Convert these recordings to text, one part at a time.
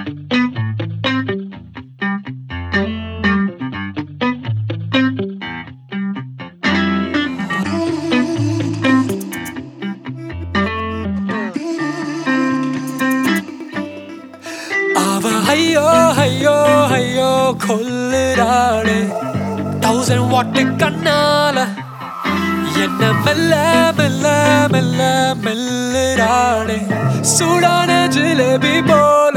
ஐயோ ஐயோ ஐயோ கொல்லுறாளே 1000 வாட் கண்ணால என்ன மெல்ல மெல்ல மெல்ல மெல்லுறாளே சூடான ஜிலேபி போல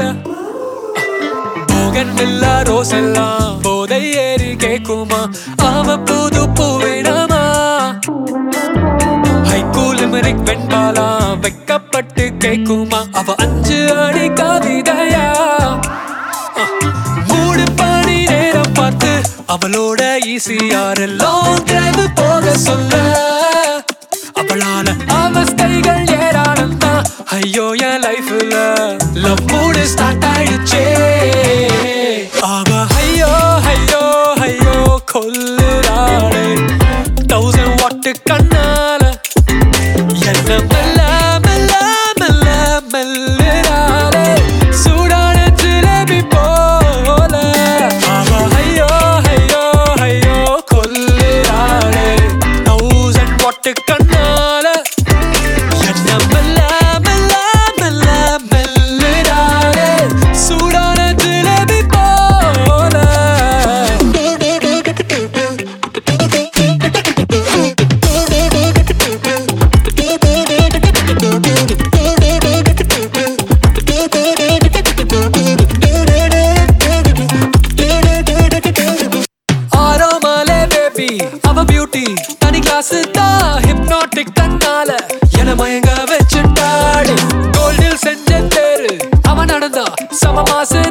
போகன் இல்ல ரோசெல்லாம் போதை ஏறி கேக்குமா அவ புது பூவினமா ஹைகூலிமரிக் வெண்பாலா வைக்கப்பட்டு கேக்குமா அவ 5 அடி கவிதையா மூடு பணி நேரம் பார்த்து அவளோட ஈசியார் லாங் டிரைவ் போக சொல்ல அவளால அவஸ்தைகள் ஏராளம் தான் ஐயோ என் லைஃப்ல லவ் மூடு ஸ்டார்ட் ஆயிடுச்சே அவ ஐயோ ஐயோ ஐயோ கொல்லுறாளே 1000 வாட் கண்ணால என்ன மெல்ல மெல்ல மெல்ல மெல்லுறாளே சூடான ஜிலேபி போல அவ ஐயோ ஐயோ ஐயோ கொல்லுறாளே 1000 வாட் கண்ணால என்ன மெல்ல மெல்ல மெல்ல மெல்லுறாளே சூடான ஜிலேபி போல ஆரோமாலே பேபி அவ பியூட்டி தனி கிளாஸ் தான் ஹிப்னாட்டிக் தன்னால என மயங்க வச்சுட்டாடி கோல்டில் செஞ்ச தேரு அவன் நடந்தா சம மாசு